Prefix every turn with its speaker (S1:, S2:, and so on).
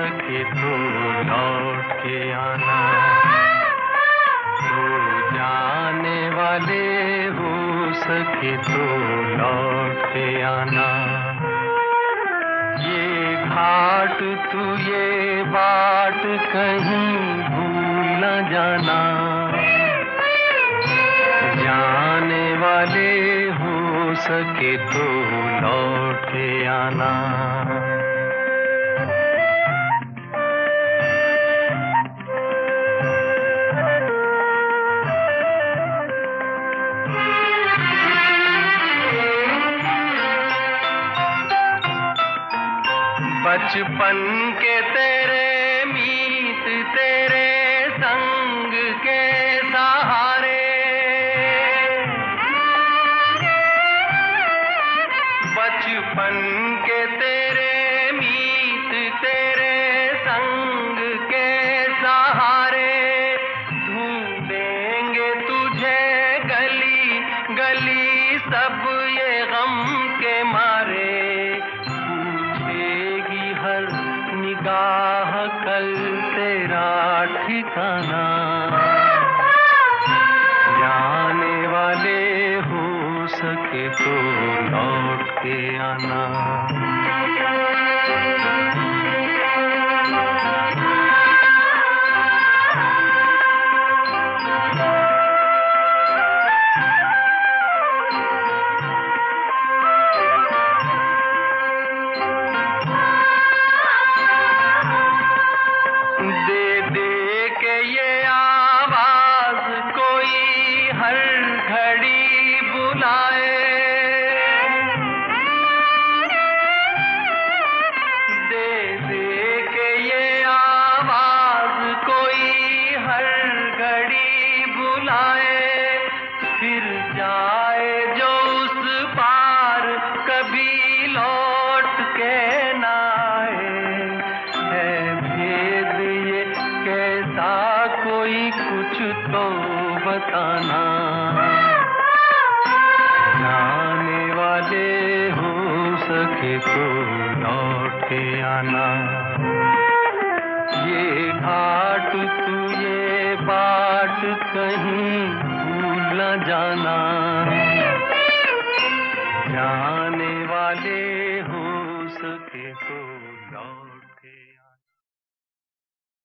S1: सके तो लौट के आना। तू जाने वाले हो सके तो लौट के आना। ये घाट तू ये बाट कहीं भूल न जाना। जाने वाले हो सके तो लौट के आना। बचपन के तेरे मीत तेरे संग के सहारे, बचपन के तेरे मीत तेरे संग के सहारे, ढूंढेंगे तुझे गली गली सब ये गम के मारे। हर निगाह कल तेरा ठिकाना। जाने वाले हो सके तो लौट के आना। दे दे के ये आवाज कोई हर घड़ी बुलाए। दे दे के ये आवाज कोई हर घड़ी बुलाए। फिर जाए जो उस पार कभी लौट के ना कोई कुछ तो बताना। जाने वाले हो सके तो लौट के आना। ये घाट तू ये बाट कहीं भूल न जाना। जाने वाले हो सके तो लौट